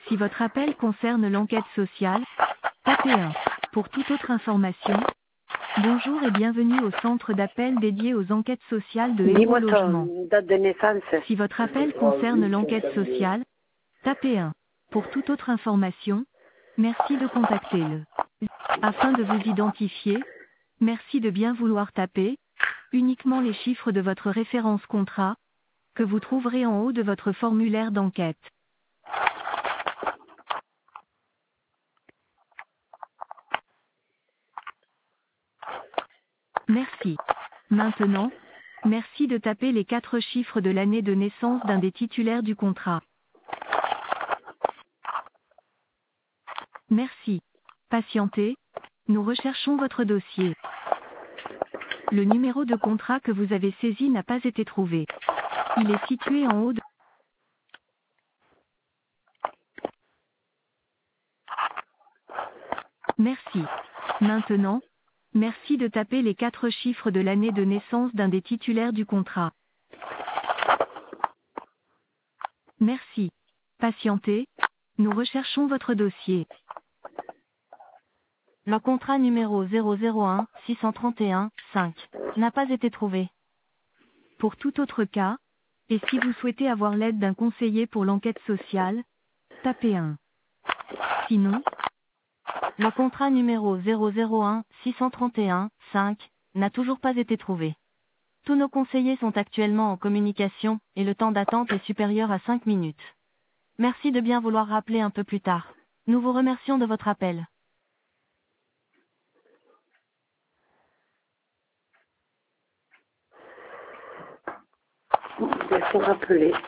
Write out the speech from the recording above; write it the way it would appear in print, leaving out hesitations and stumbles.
Si votre appel concerne l'enquête sociale, tapez 1. Pour toute autre information, bonjour et bienvenue au centre d'appel dédié aux enquêtes sociales de Héros Dis-moi Logement. ton date de naissance. Si votre appel concerne l'enquête sociale, tapez 1. Pour toute autre information, merci de contacter le. Afin de vous identifier, merci de bien vouloir taper uniquement les chiffres de votre référence contrat, que vous trouverez en haut de votre formulaire d'enquête. Merci. Maintenant, merci de taper les 4 chiffres de l'année de naissance d'un des titulaires du contrat. Merci. Patientez, nous recherchons votre dossier. Le numéro de contrat que vous avez saisi n'a pas été trouvé. Il est situé en haut de... Merci. Maintenant, merci de taper les 4 chiffres de l'année de naissance d'un des titulaires du contrat. Merci. Patientez, nous recherchons votre dossier. Le contrat numéro 001 631 5 n'a pas été trouvé. Pour tout autre cas, et si vous souhaitez avoir l'aide d'un conseiller pour l'enquête sociale, tapez 1. Sinon, le contrat numéro 001 631 5 n'a toujours pas été trouvé. Tous nos conseillers sont actuellement en communication, et le temps d'attente est supérieur à 5 minutes. Merci de bien vouloir rappeler un peu plus tard. Nous vous remercions de votre appel. Il faut rappeler.